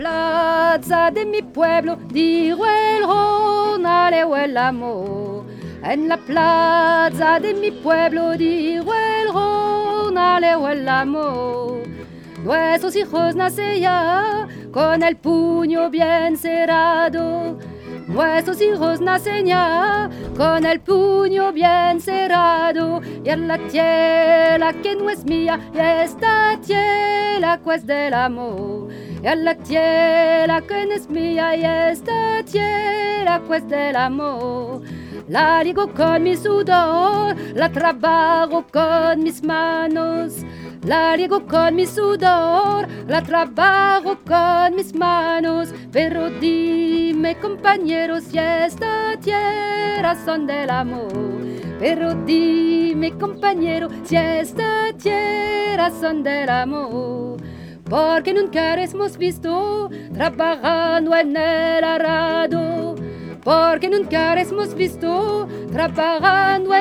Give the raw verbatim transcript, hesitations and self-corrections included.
plaza de mi pueblo digo el jornaleo el amor. En la plaza de mi pueblo digo el jornaleo el amor. Nuestros hijos nacían con el puño bien cerrado. Nuestros hijos nacen ya con el puño bien cerrado. Y en la tierra que no es mía, y esta tierra que es del amor. Y en la tierra que no es mía, y esta tierra que es del amor. La riego con mi sudor, la trabajo con mis manos. La riego con mi sudor, la trabajo con mis manos. Pero dime, compañeros, si esta tierra son del amor. Pero dime, compañero, si esta tierra son del amor. Porque nunca hemos visto trabajando en el arado. Porque nunca hemos visto trabajando en